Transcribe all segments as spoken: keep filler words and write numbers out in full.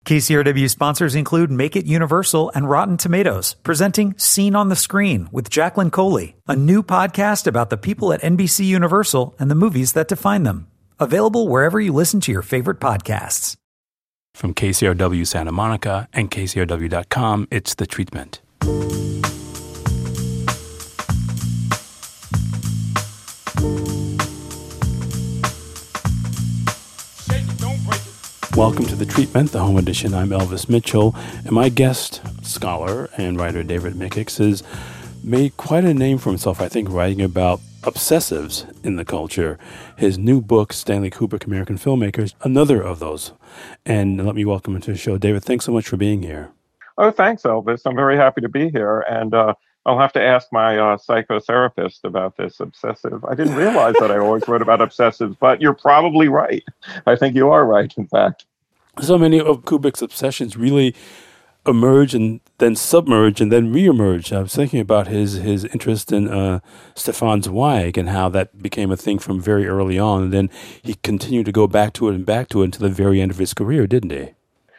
K C R W sponsors include Make It Universal and Rotten Tomatoes, presenting Scene on the Screen with Jacqueline Coley, a new podcast about the people at N B C Universal and the movies that define them. Available wherever you listen to your favorite podcasts. From K C R W Santa Monica and K C R W dot com, it's The Treatment. Welcome to The Treatment, the home edition. I'm Elvis Mitchell, and my guest, scholar and writer David Mickix, has made quite a name for himself, I think, writing about obsessives in the culture. His new book, Stanley Kubrick, American Filmmakers, another of those. And let me welcome him to the show. David, thanks so much for being here. Oh, thanks, Elvis. I'm very happy to be here. And uh, I'll have to ask my uh, psychotherapist about this obsessive. I didn't realize that I always wrote about obsessives, but you're probably right. I think you are right, in fact. So many of Kubrick's obsessions really emerge and then submerge and then reemerge. I was thinking about his his interest in uh, Stefan Zweig and how that became a thing from very early on. And then he continued to go back to it and back to it until the very end of his career, didn't he?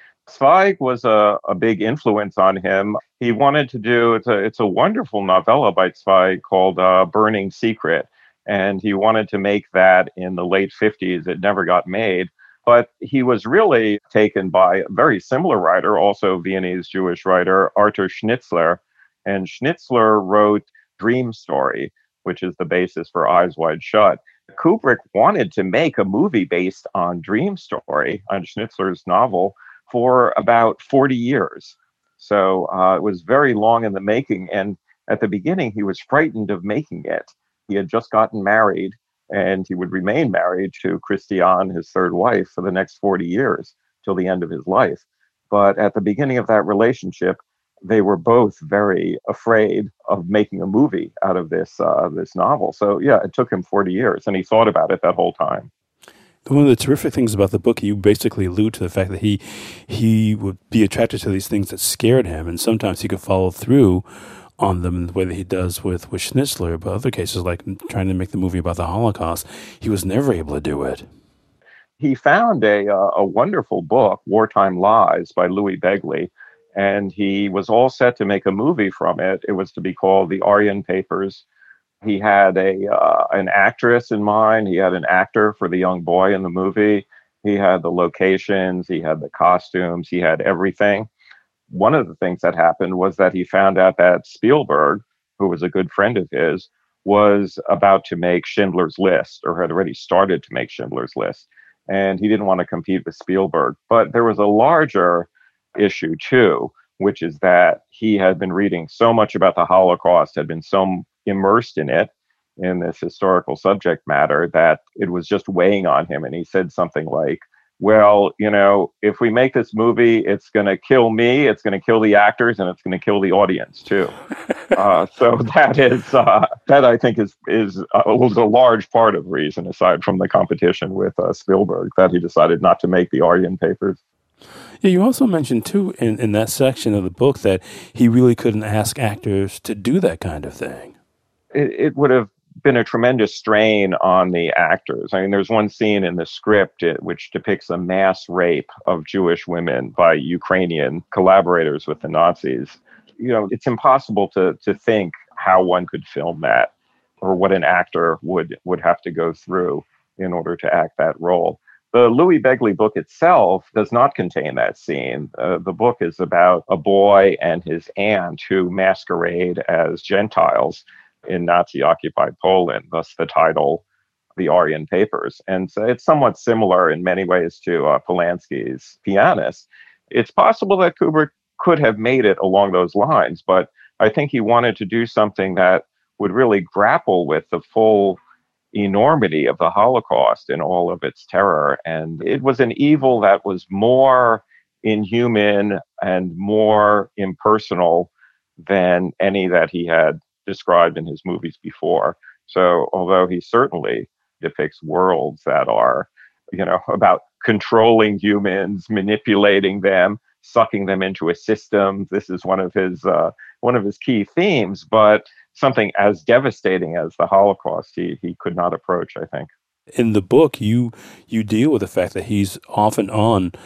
Zweig was a, a big influence on him. He wanted to do, it's a, it's a wonderful novella by Zweig called uh, Burning Secret. And he wanted to make that in the late fifties. It never got made. But he was really taken by a very similar writer, also Viennese Jewish writer, Arthur Schnitzler. And Schnitzler wrote Dream Story, which is the basis for Eyes Wide Shut. Kubrick wanted to make a movie based on Dream Story, on Schnitzler's novel, for about forty years. So uh, it was very long in the making. And at the beginning, he was frightened of making it. He had just gotten married, and he would remain married to Christiane, his third wife, for the next forty years, till the end of his life. But at the beginning of that relationship, they were both very afraid of making a movie out of this uh, this novel. So yeah, it took him forty years, and he thought about it that whole time. One of the terrific things about the book, you basically allude to the fact that he he would be attracted to these things that scared him, and sometimes he could follow through on them in the way that he does with, with Schnitzler, but other cases like trying to make the movie about the Holocaust, he was never able to do it. He found a uh, a wonderful book, Wartime Lies, by Louis Begley, and he was all set to make a movie from it. It was to be called The Aryan Papers. He had a uh, an actress in mind. He had an actor for the young boy in the movie. He had the locations. He had the costumes. He had everything. One of the things that happened was that he found out that Spielberg, who was a good friend of his, was about to make Schindler's List, or had already started to make Schindler's List. And he didn't want to compete with Spielberg. But there was a larger issue, too, which is that he had been reading so much about the Holocaust, had been so immersed in it, in this historical subject matter, that it was just weighing on him. And he said something like, well, you know, if we make this movie, it's going to kill me, it's going to kill the actors, and it's going to kill the audience, too. uh, so that is, uh, that I think is, is uh, was a large part of the reason, aside from the competition with uh, Spielberg, that he decided not to make the Aryan Papers. Yeah, you also mentioned, too, in, in that section of the book that he really couldn't ask actors to do that kind of thing. It, it would have been a tremendous strain on the actors. I mean, there's one scene in the script it, which depicts a mass rape of Jewish women by Ukrainian collaborators with the Nazis. You know, it's impossible to to think how one could film that, or what an actor would would have to go through in order to act that role. The Louis Begley book itself does not contain that scene. Uh, the book is about a boy and his aunt who masquerade as Gentiles in Nazi-occupied Poland, thus the title, The Aryan Papers. And so it's somewhat similar in many ways to uh, Polanski's Pianist. It's possible that Kubrick could have made it along those lines, but I think he wanted to do something that would really grapple with the full enormity of the Holocaust and all of its terror. And it was an evil that was more inhuman and more impersonal than any that he had described in his movies before. So although he certainly depicts worlds that are, you know, about controlling humans, manipulating them, sucking them into a system, this is one of his uh, one of his key themes. But something as devastating as the Holocaust, he he could not approach, I think. In the book, you you deal with the fact that he's off and on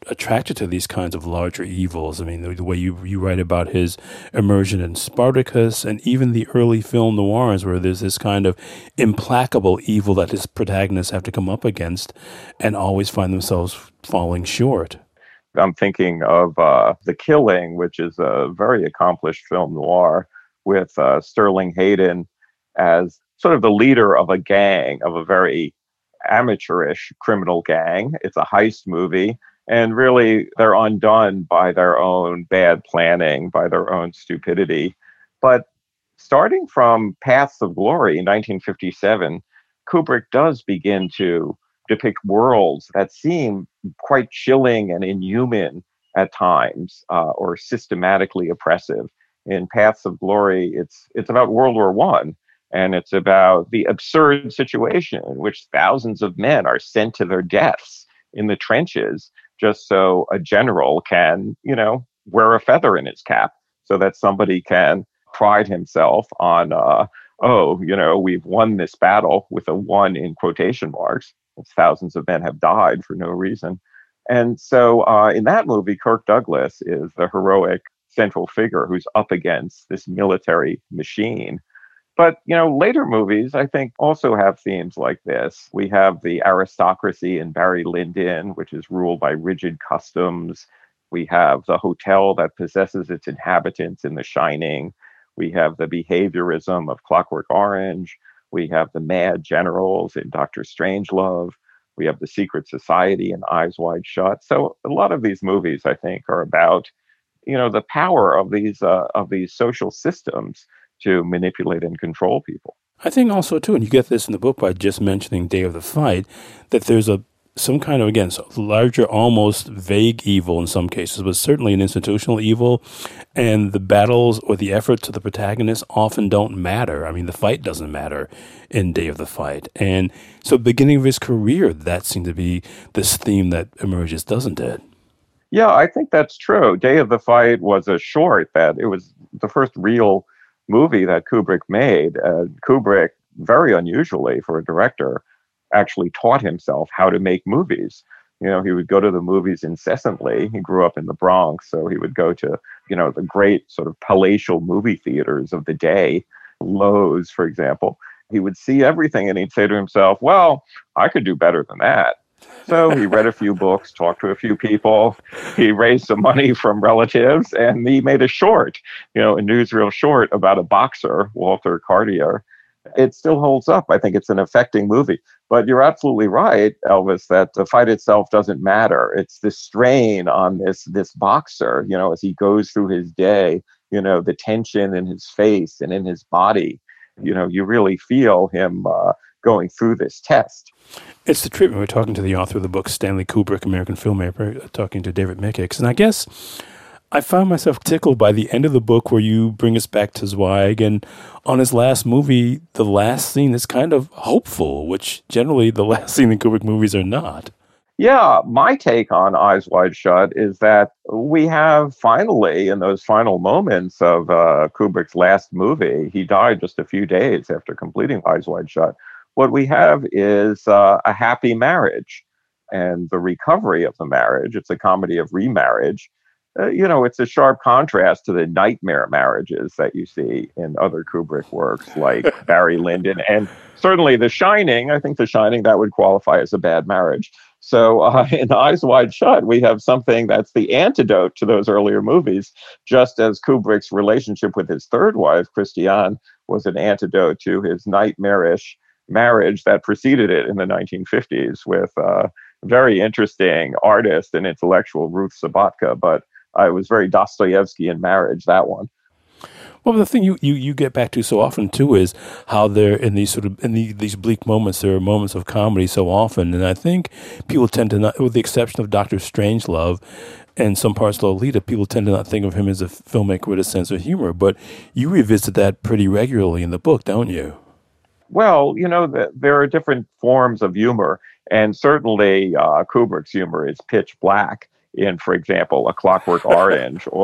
attracted to these kinds of larger evils. I mean, the, the way you, you write about his immersion in Spartacus and even the early film noirs where there's this kind of implacable evil that his protagonists have to come up against and always find themselves falling short. I'm thinking of uh, The Killing, which is a very accomplished film noir with uh, Sterling Hayden as sort of the leader of a gang, of a very amateurish criminal gang. It's a heist movie, and really they're undone by their own bad planning, by their own stupidity. But starting from Paths of Glory in nineteen fifty-seven, Kubrick does begin to depict worlds that seem quite chilling and inhuman at times, uh, or systematically oppressive. In Paths of Glory, it's it's about World War One, and it's about the absurd situation in which thousands of men are sent to their deaths in the trenches just so a general can, you know, wear a feather in his cap, so that somebody can pride himself on, uh, oh, you know, we've won this battle, with a one in quotation marks. Thousands of men have died for no reason. And so uh, in that movie, Kirk Douglas is the heroic central figure who's up against this military machine. But, you know, later movies, I think, also have themes like this. We have the aristocracy in Barry Lyndon, which is ruled by rigid customs. We have the hotel that possesses its inhabitants in The Shining. We have the behaviorism of Clockwork Orange. We have the mad generals in Doctor Strangelove. We have the secret society in Eyes Wide Shut. So a lot of these movies, I think, are about, you know, the power of these uh, of these social systems to manipulate and control people. I think also, too, and you get this in the book by just mentioning Day of the Fight, that there's a some kind of, again, larger, almost vague evil in some cases, but certainly an institutional evil. And the battles or the efforts of the protagonist often don't matter. I mean, the fight doesn't matter in Day of the Fight. And so beginning of his career, that seemed to be this theme that emerges, doesn't it? Yeah, I think that's true. Day of the Fight was a short that it was the first real movie that Kubrick made. Uh, Kubrick, very unusually for a director, actually taught himself how to make movies. You know, he would go to the movies incessantly. He grew up in the Bronx, so he would go to, you know, the great sort of palatial movie theaters of the day, Lowe's, for example. He would see everything and he'd say to himself, well, I could do better than that. So he read a few books, talked to a few people, he raised some money from relatives, and he made a short, you know, a newsreel short about a boxer, Walter Cartier. It still holds up. I think it's an affecting movie. But you're absolutely right, Elvis, that the fight itself doesn't matter. It's the strain on this this boxer, you know, as he goes through his day, you know, the tension in his face and in his body. You know, you really feel him uh, going through this test. It's the treatment. We're talking to the author of the book, Stanley Kubrick, American filmmaker, talking to David Mickix. And I guess I found myself tickled by the end of the book where you bring us back to Zweig, and on his last movie, the last scene is kind of hopeful, which generally the last scene in Kubrick movies are not. Yeah, my take on Eyes Wide Shut is that we have finally, in those final moments of uh, Kubrick's last movie, he died just a few days after completing Eyes Wide Shut. What we have is uh, a happy marriage and the recovery of the marriage. It's a comedy of remarriage. Uh, you know, it's a sharp contrast to the nightmare marriages that you see in other Kubrick works like Barry Lyndon and certainly The Shining. I think The Shining, that would qualify as a bad marriage. So uh, in Eyes Wide Shut, we have something that's the antidote to those earlier movies, just as Kubrick's relationship with his third wife, Christiane, was an antidote to his nightmarish marriage that preceded it in the nineteen fifties with uh, very interesting artist and intellectual Ruth Sabatka. But I was very Dostoevsky in marriage, that one. Well, the thing you, you, you get back to so often, too, is how there, in these sort of, in the, these bleak moments, there are moments of comedy so often. And I think people tend to not, with the exception of Doctor Strangelove and some parts of Lolita, people tend to not think of him as a filmmaker with a sense of humor. But you revisit that pretty regularly in the book, don't you? Well, you know, the, there are different forms of humor. And certainly uh, Kubrick's humor is pitch black in, for example, A Clockwork Orange or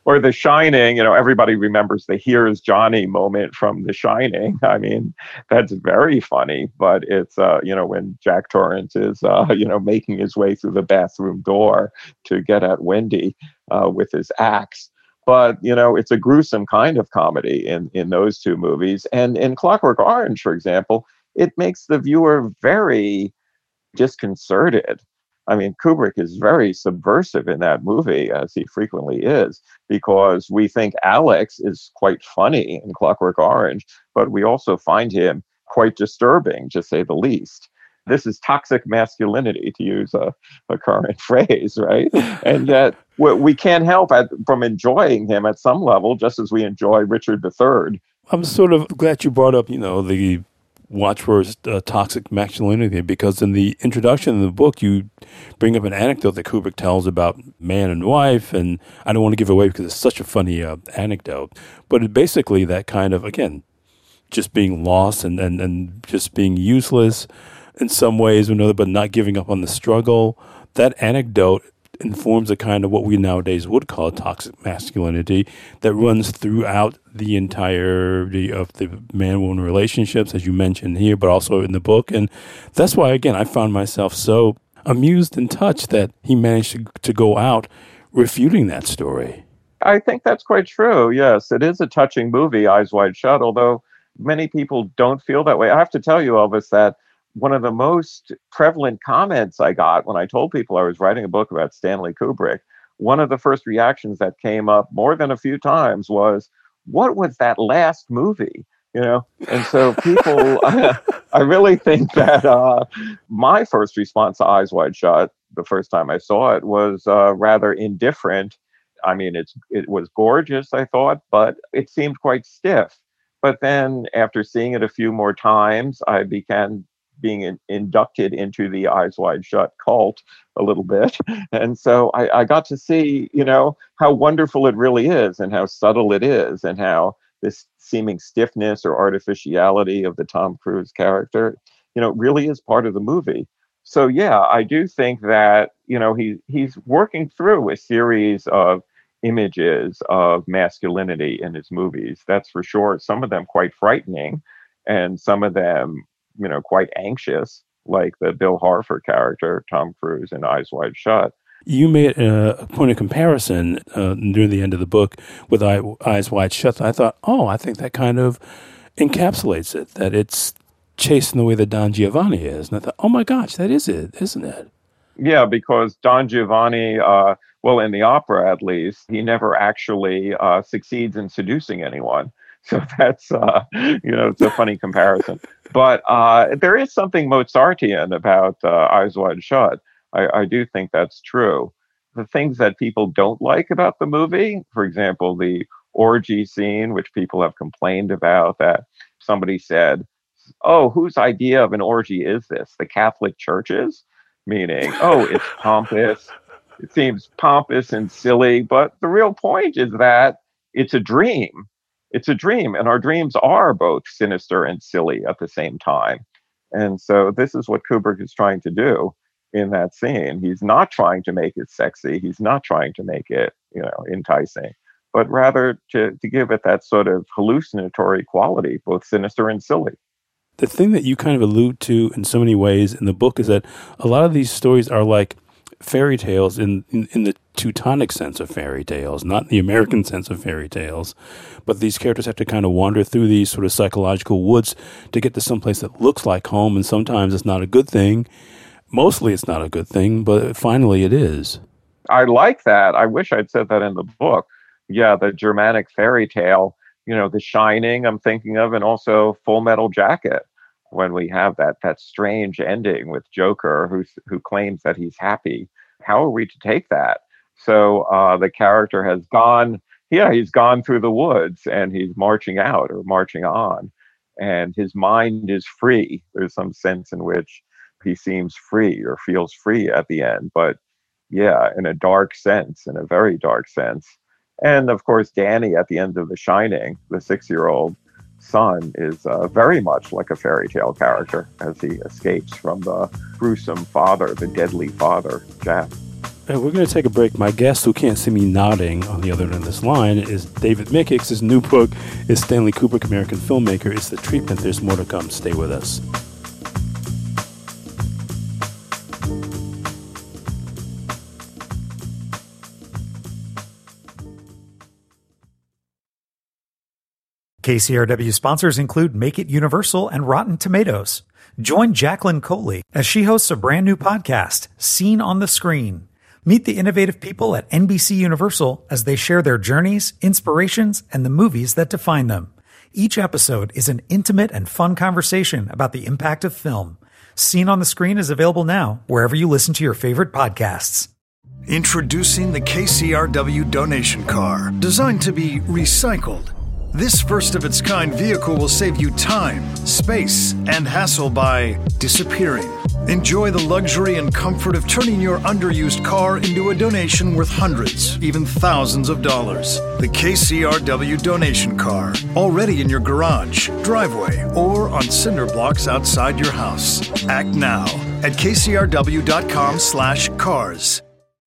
Or The Shining, you know, everybody remembers the "Here's Johnny" moment from The Shining. I mean, that's very funny, but it's, uh, you know, when Jack Torrance is, uh, you know, making his way through the bathroom door to get at Wendy uh, with his axe. But, you know, it's a gruesome kind of comedy in, in those two movies. And in Clockwork Orange, for example, it makes the viewer very disconcerted. I mean, Kubrick is very subversive in that movie, as he frequently is, because we think Alex is quite funny in Clockwork Orange, but we also find him quite disturbing, to say the least. This is toxic masculinity, to use a, a current phrase, right? And yet we can't help at, from enjoying him at some level, just as we enjoy Richard the Third. I'm sort of glad you brought up, you know, the watchword uh, toxic masculinity, because in the introduction of the book, you bring up an anecdote that Kubrick tells about man and wife, and I don't want to give it away because it's such a funny uh, anecdote. But it basically that kind of, again, just being lost and, and, and just being useless in some ways or another, but not giving up on the struggle. That anecdote informs a kind of what we nowadays would call toxic masculinity that runs throughout the entirety of the man-woman relationships, as you mentioned here, but also in the book. And that's why, again, I found myself so amused and touched that he managed to, to go out refuting that story. I think that's quite true. Yes, it is a touching movie, Eyes Wide Shut, although many people don't feel that way. I have to tell you, Elvis, that one of the most prevalent comments I got when I told people I was writing a book about Stanley Kubrick, one of the first reactions that came up more than a few times was, what was that last movie? You know, and so people, I, I really think that uh, my first response to Eyes Wide Shut, the first time I saw it, was uh, rather indifferent. I mean, it's it was gorgeous, I thought, but it seemed quite stiff. But then after seeing it a few more times, I began being in, inducted into the Eyes Wide Shut cult a little bit. And so I, I got to see, you know, how wonderful it really is and how subtle it is and how this seeming stiffness or artificiality of the Tom Cruise character, you know, really is part of the movie. So, yeah, I do think that, you know, he he's working through a series of images of masculinity in his movies. That's for sure. Some of them quite frightening and some of them, you know, quite anxious, like the Bill Harford character, Tom Cruise in Eyes Wide Shut. You made a point of comparison uh, near the end of the book with eye, Eyes Wide Shut. I thought, oh, I think that kind of encapsulates it, that it's chasing the way that Don Giovanni is. And I thought, oh my gosh, that is it, isn't it? Yeah, because Don Giovanni, uh, well, in the opera at least, he never actually uh, succeeds in seducing anyone. So that's, uh, you know, it's a funny comparison. But uh, there is something Mozartian about uh, Eyes Wide Shut. I, I do think that's true. The things that people don't like about the movie, for example, the orgy scene, which people have complained about, that somebody said, oh, whose idea of an orgy is this? The Catholic Church's? Meaning, oh, it's pompous. It seems pompous and silly. But the real point is that it's a dream. It's a dream. And our dreams are both sinister and silly at the same time. And so this is what Kubrick is trying to do in that scene. He's not trying to make it sexy. He's not trying to make it, you know, enticing, but rather to, to give it that sort of hallucinatory quality, both sinister and silly. The thing that you kind of allude to in so many ways in the book is that a lot of these stories are like fairy tales in, in, in the Teutonic sense of fairy tales, not the American sense of fairy tales. But these characters have to kind of wander through these sort of psychological woods to get to someplace that looks like home, and sometimes it's not a good thing. Mostly it's not a good thing, but finally it is. I like that. I wish I'd said that in the book. Yeah, the Germanic fairy tale, you know, The Shining I'm thinking of, and also Full Metal Jacket, when we have that that strange ending with Joker who, who claims that he's happy. How are we to take that? So uh, the character has gone, yeah, he's gone through the woods and he's marching out or marching on, and his mind is free. There's some sense in which he seems free or feels free at the end. But yeah, in a dark sense, in a very dark sense. And of course, Danny at the end of The Shining, the six-year-old son, is uh, very much like a fairy tale character as he escapes from the gruesome father, the deadly father, Jack. Hey, we're going to take a break. My guest, who can't see me nodding on the other end of this line, is David Mickix. His new book is Stanley Kubrick, American Filmmaker. It's The Treatment. There's more to come. Stay with us. K C R W sponsors include Make It Universal and Rotten Tomatoes. Join Jacqueline Coley as she hosts a brand new podcast, Seen on the Screen. Meet the innovative people at N B C Universal as they share their journeys, inspirations, and the movies that define them. Each episode is an intimate and fun conversation about the impact of film. Seen on the Screen is available now wherever you listen to your favorite podcasts. Introducing the K C R W donation car, designed to be recycled. This first-of-its-kind vehicle will save you time, space, and hassle by disappearing. Enjoy the luxury and comfort of turning your underused car into a donation worth hundreds, even thousands of dollars. The K C R W donation car, already in your garage, driveway, or on cinder blocks outside your house. Act now at kcrw.com slash cars.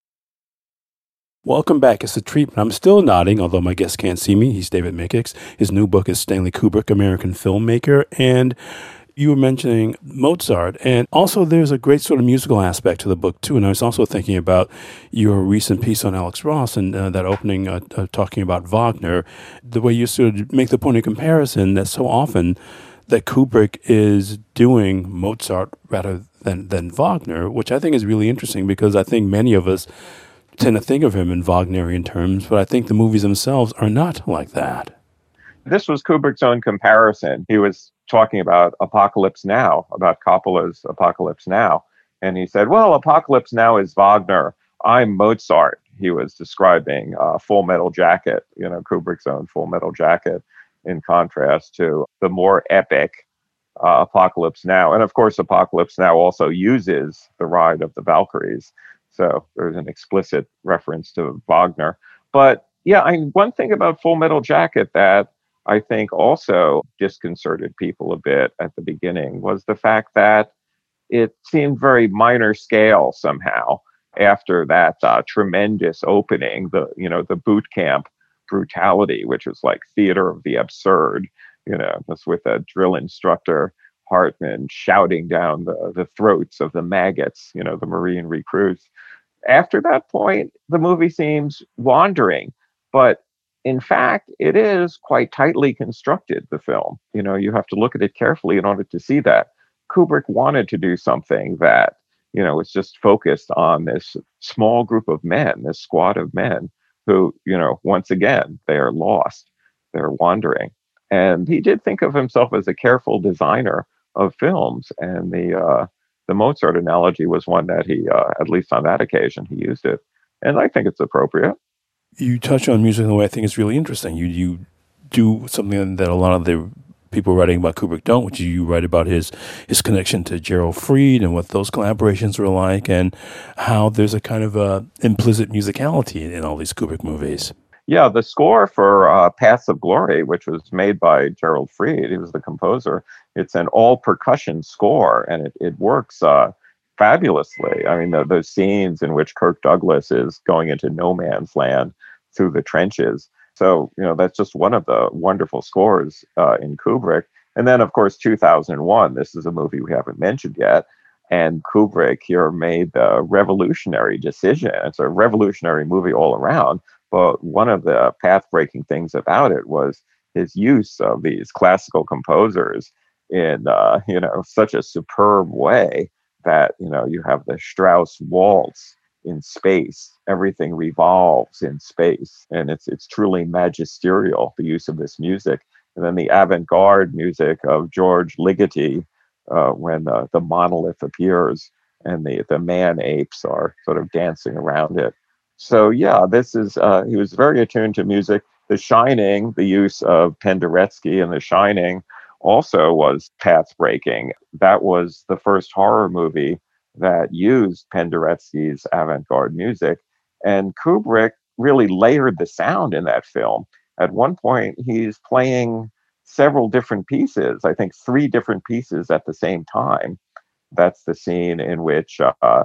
Welcome back. It's The Treatment. I'm still nodding, although my guest can't see me. He's David Mickix. His new book is Stanley Kubrick, American Filmmaker. And you were mentioning Mozart. And also there's a great sort of musical aspect to the book, too. And I was also thinking about your recent piece on Alex Ross and uh, that opening uh, uh, talking about Wagner, the way you sort of make the point of comparison that so often that Kubrick is doing Mozart rather than, than Wagner, which I think is really interesting because I think many of us tend to think of him in Wagnerian terms, but I think the movies themselves are not like that. This was Kubrick's own comparison. He was talking about Apocalypse Now, about Coppola's Apocalypse Now. And he said, well, Apocalypse Now is Wagner. I'm Mozart. He was describing uh, Full Metal Jacket, you know, Kubrick's own Full Metal Jacket, in contrast to the more epic uh, Apocalypse Now. And of course, Apocalypse Now also uses the Ride of the Valkyries. So there's an explicit reference to Wagner. But yeah, I mean, one thing about Full Metal Jacket that I think also disconcerted people a bit at the beginning was the fact that it seemed very minor scale somehow after that uh, tremendous opening, the, you know, the boot camp brutality, which was like theater of the absurd, you know, that's with a drill instructor, Hartman, shouting down the, the throats of the maggots, you know, the Marine recruits. After that point, the movie seems wandering, but in fact, it is quite tightly constructed, the film. You know, you have to look at it carefully in order to see that. Kubrick wanted to do something that, you know, was just focused on this small group of men, this squad of men who, you know, once again, they are lost, they're wandering. And he did think of himself as a careful designer of films, and the uh, the Mozart analogy was one that he, uh, at least on that occasion, he used it, and I think it's appropriate. You touch on music in a way I think is really interesting. You you do something that a lot of the people writing about Kubrick don't, which you write about his his connection to Gerald Fried and what those collaborations were like, and how there's a kind of a implicit musicality in all these Kubrick movies. Yeah, the score for uh, Paths of Glory, which was made by Gerald Fried, he was the composer. It's an all percussion score, and it, it works uh, fabulously. I mean, the, those scenes in which Kirk Douglas is going into no man's land through the trenches. So, you know, that's just one of the wonderful scores uh, in Kubrick. And then, of course, two thousand one, this is a movie we haven't mentioned yet. And Kubrick here made the revolutionary decision. It's a revolutionary movie all around. But one of the path-breaking things about it was his use of these classical composers in, uh, you know, such a superb way that, you know, you have the Strauss waltz in space. Everything revolves in space, and it's it's truly magisterial, the use of this music. And then the avant-garde music of George Ligeti, uh, when the, the monolith appears and the, the man-apes are sort of dancing around it. So yeah, this is, uh, he was very attuned to music. The Shining, the use of Penderecki in The Shining also was path-breaking. That was the first horror movie that used Penderecki's avant-garde music. And Kubrick really layered the sound in that film. At one point, he's playing several different pieces, I think three different pieces at the same time. That's the scene in which uh,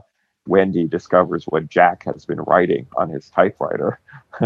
Wendy discovers what Jack has been writing on his typewriter.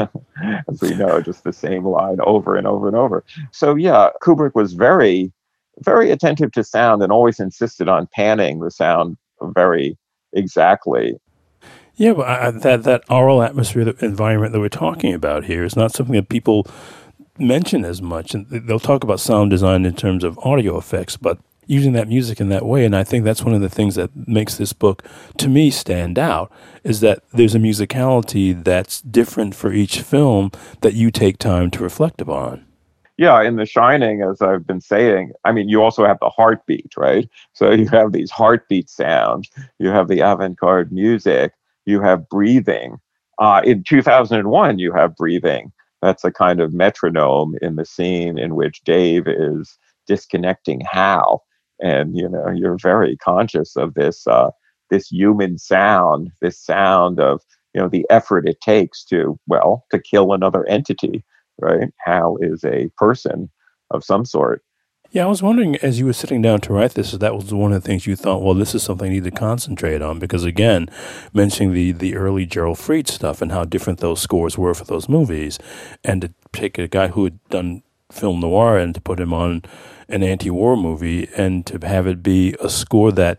As we know, just the same line over and over and over. So yeah, Kubrick was very, very attentive to sound and always insisted on panning the sound very exactly. Yeah, but I, that that oral atmosphere, the environment that we're talking about here is not something that people mention as much. And they'll talk about sound design in terms of audio effects, but using that music in that way, and I think that's one of the things that makes this book, to me, stand out, is that there's a musicality that's different for each film that you take time to reflect upon. Yeah, in The Shining, as I've been saying, I mean, you also have the heartbeat, right? So you have these heartbeat sounds, you have the avant-garde music, you have breathing. Uh, in two thousand one, you have breathing. That's a kind of metronome in the scene in which Dave is disconnecting Hal. And, you know, you're very conscious of this, uh, this human sound, this sound of, you know, the effort it takes to, well, to kill another entity, right? Hal is a person of some sort. Yeah, I was wondering, as you were sitting down to write this, if that was one of the things you thought, well, this is something I need to concentrate on, because, again, mentioning the, the early Gerald Fried stuff and how different those scores were for those movies, and to take a guy who had done film noir and to put him on an anti-war movie and to have it be a score that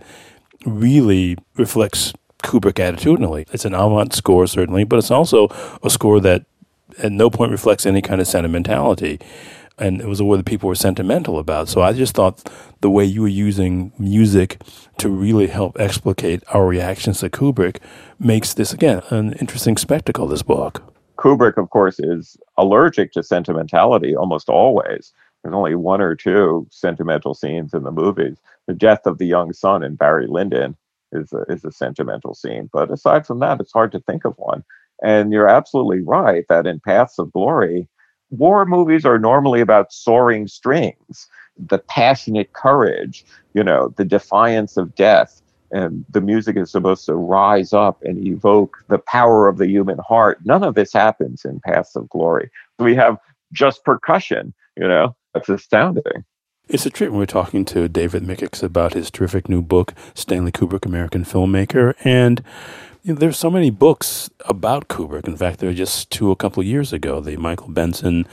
really reflects Kubrick attitudinally. It's an avant score, certainly, but it's also a score that at no point reflects any kind of sentimentality. And it was a word that people were sentimental about. So I just thought the way you were using music to really help explicate our reactions to Kubrick makes this, again, an interesting spectacle, this book. Kubrick, of course, is allergic to sentimentality almost always. There's only one or two sentimental scenes in the movies. The death of the young son in Barry Lyndon is a, is a sentimental scene. But aside from that, it's hard to think of one. And you're absolutely right that in Paths of Glory, war movies are normally about soaring strings, the passionate courage, you know, the defiance of death. And the music is supposed to rise up and evoke the power of the human heart. None of this happens in Paths of Glory. We have just percussion, you know, that's astounding. It's a treat when we're talking to David Mickix about his terrific new book, Stanley Kubrick, American Filmmaker. And you know, there's so many books about Kubrick. In fact, there were just two a couple of years ago, the Michael Benson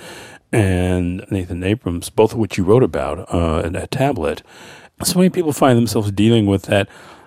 and Nathan Abrams, both of which you wrote about uh, in a tablet. So many people find themselves dealing with that,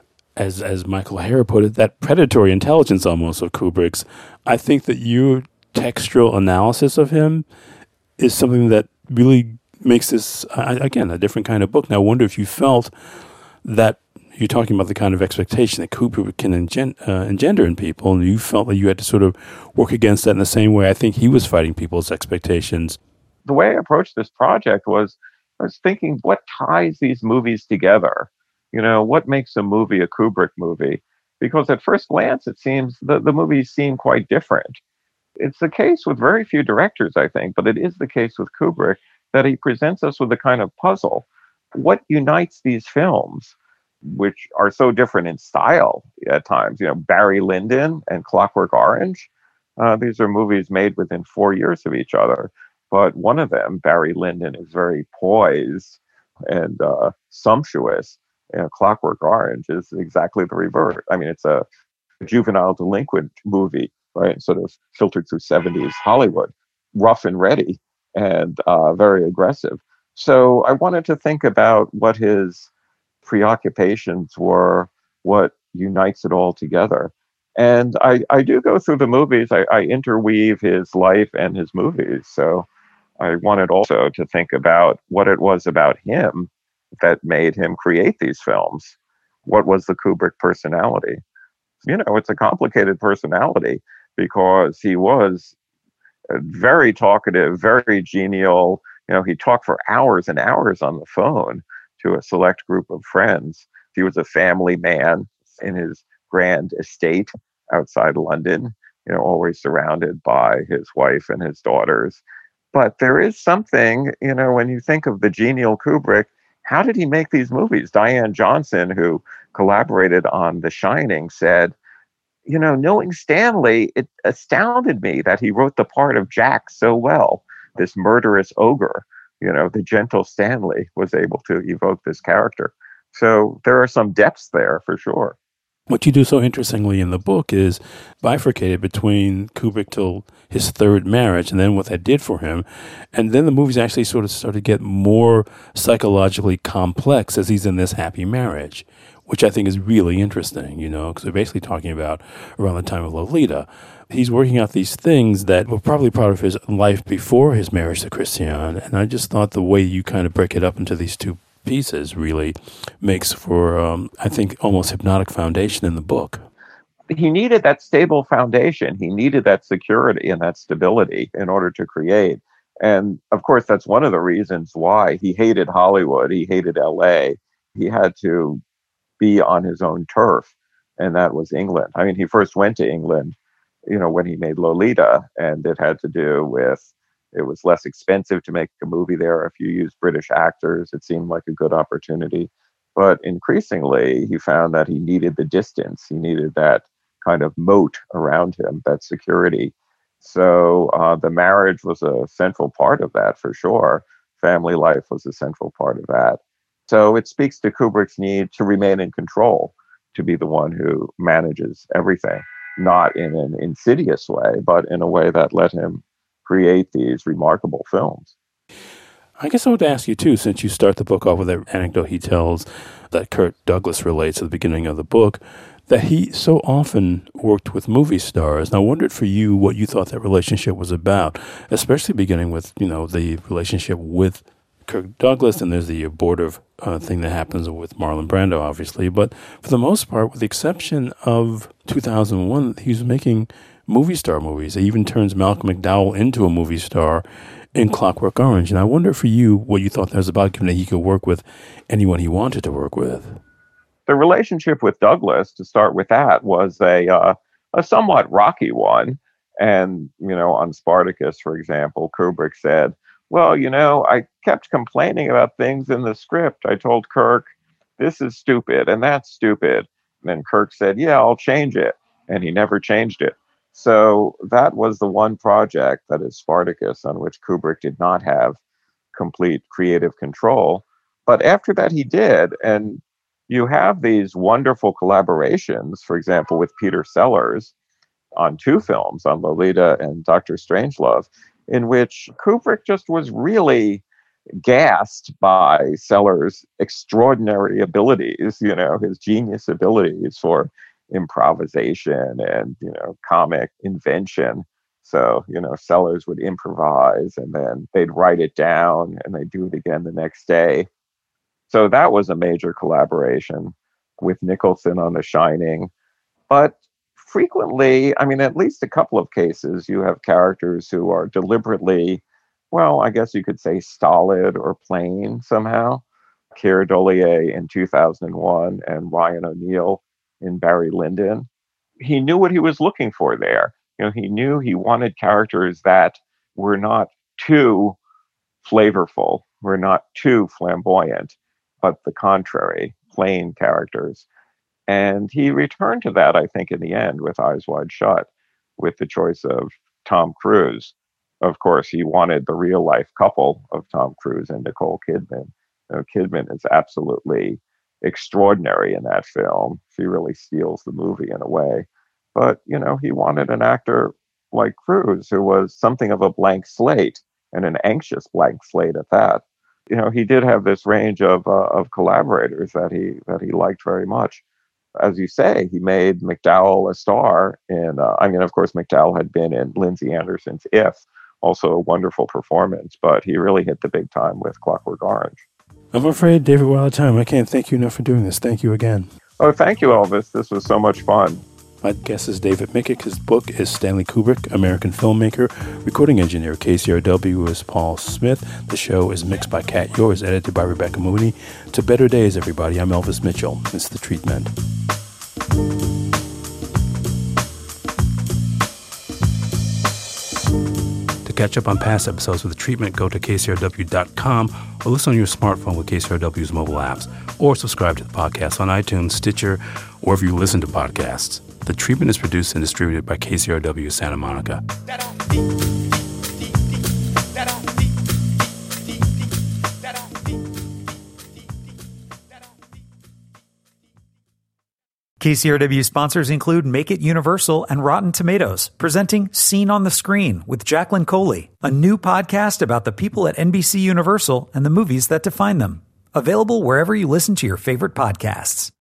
as as Michael Hare put it, that predatory intelligence almost of Kubrick's. I think that your textual analysis of him is something that really makes this, uh, again, a different kind of book. Now, I wonder if you felt that you're talking about the kind of expectation that Kubrick can engen- uh, engender in people, and you felt that you had to sort of work against that in the same way I think he was fighting people's expectations. The way I approached this project was, I was thinking, what ties these movies together? You know, what makes a movie a Kubrick movie? Because at first glance, it seems the, the movies seem quite different. It's the case with very few directors, I think, but it is the case with Kubrick that he presents us with a kind of puzzle. What unites these films, which are so different in style at times? You know, Barry Lyndon and Clockwork Orange, uh, these are movies made within four years of each other. But one of them, Barry Lyndon, is very poised and uh, sumptuous. You know, Clockwork Orange is exactly the reverse. I mean, it's a juvenile delinquent movie, right? Sort of filtered through seventies Hollywood, rough and ready and uh, very aggressive. So I wanted to think about what his preoccupations were, what unites it all together. And I, I do go through the movies. I, I interweave his life and his movies. So I wanted also to think about what it was about him that made him create these films. What was the Kubrick personality? You know, it's a complicated personality because he was very talkative, very genial. You know, he talked for hours and hours on the phone to a select group of friends. He was a family man in his grand estate outside London, you know, always surrounded by his wife and his daughters. But there is something, you know, when you think of the genial Kubrick, how did he make these movies? Diane Johnson, who collaborated on The Shining, said, you know, knowing Stanley, it astounded me that he wrote the part of Jack so well. This murderous ogre, you know, the gentle Stanley was able to evoke this character. So there are some depths there for sure. What you do so interestingly in the book is bifurcated between Kubrick till his third marriage and then what that did for him. And then the movies actually sort of start to get more psychologically complex as he's in this happy marriage, which I think is really interesting, you know, because they're basically talking about around the time of Lolita. He's working out these things that were probably part of his life before his marriage to Christiane. And I just thought the way you kind of break it up into these two pieces really makes for, um, I think, almost hypnotic foundation in the book. He needed that stable foundation. He needed that security and that stability in order to create. And of course, that's one of the reasons why he hated Hollywood. He hated L A. He had to be on his own turf, and that was England. I mean, he first went to England, you know, when he made Lolita, and it had to do with it was less expensive to make a movie there. If you used British actors, it seemed like a good opportunity. But increasingly, he found that he needed the distance. He needed that kind of moat around him, that security. So uh, the marriage was a central part of that, for sure. Family life was a central part of that. So it speaks to Kubrick's need to remain in control, to be the one who manages everything, not in an insidious way, but in a way that let him create these remarkable films. I guess I would ask you, too, since you start the book off with that anecdote he tells that Kirk Douglas relates at the beginning of the book, that he so often worked with movie stars. And I wondered for you what you thought that relationship was about, especially beginning with, you know, the relationship with Kirk Douglas, and there's the abortive uh, thing that happens with Marlon Brando, obviously. But for the most part, with the exception of two thousand one, he was making movie star movies. He even turns Malcolm McDowell into a movie star in Clockwork Orange. And I wonder for you what you thought that was about, given that he could work with anyone he wanted to work with. The relationship with Douglas, to start with that, was a uh, a somewhat rocky one. And, you know, on Spartacus, for example, Kubrick said, well, you know, I kept complaining about things in the script. I told Kirk, this is stupid and that's stupid. And then Kirk said, yeah, I'll change it. And he never changed it. So that was the one project, that is Spartacus, on which Kubrick did not have complete creative control. But after that, he did. And you have these wonderful collaborations, for example, with Peter Sellers on two films, on Lolita and Doctor Strangelove, in which Kubrick just was really gassed by Sellers' extraordinary abilities, you know, his genius abilities for improvisation and, you know, comic invention. So, you know, Sellers would improvise and then they'd write it down and they'd do it again the next day. So that was a major collaboration with Nicholson on The Shining. But frequently, I mean, at least a couple of cases, you have characters who are deliberately, well, I guess you could say stolid or plain somehow. Keir Dullea in two thousand one and Ryan O'Neal in Barry Lyndon. He knew what he was looking for there. You know, he knew he wanted characters that were not too flavorful, were not too flamboyant, but the contrary, plain characters. And he returned to that, I think, in the end with Eyes Wide Shut, with the choice of Tom Cruise. Of course, he wanted the real-life couple of Tom Cruise and Nicole Kidman. You know, Kidman is absolutely extraordinary in that film. She really steals the movie in a way. But, you know, he wanted an actor like Cruise who was something of a blank slate, and an anxious blank slate at that. You know, he did have this range of uh, of collaborators that he that he liked very much. As you say, he made McDowell a star in, uh, I mean, of course, McDowell had been in Lindsay Anderson's If, also a wonderful performance, but he really hit the big time with Clockwork Orange. I'm afraid, David, we're out of time. I can't thank you enough for doing this. Thank you again. Oh, thank you, Elvis. This was so much fun. My guest is David Mickek. His book is Stanley Kubrick, American Filmmaker. Recording engineer K C R W is Paul Smith. The show is mixed by Kat Yours, edited by Rebecca Mooney. To better days, everybody. I'm Elvis Mitchell. It's The Treatment. To catch up on past episodes of The Treatment, go to K C R W dot com or listen on your smartphone with K C R W's mobile apps, or subscribe to the podcast on iTunes, Stitcher, or wherever you listen to podcasts. The Treatment is produced and distributed by K C R W Santa Monica. K C R W sponsors include Make It Universal and Rotten Tomatoes, presenting Scene on the Screen with Jacqueline Coley, a new podcast about the people at N B C Universal and the movies that define them. Available wherever you listen to your favorite podcasts.